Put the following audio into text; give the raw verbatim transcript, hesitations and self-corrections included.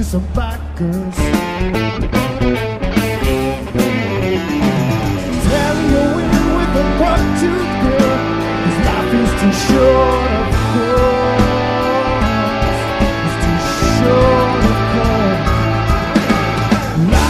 some bikers. Tell your women with a buck-tooth girl, 'cause life is too short of course.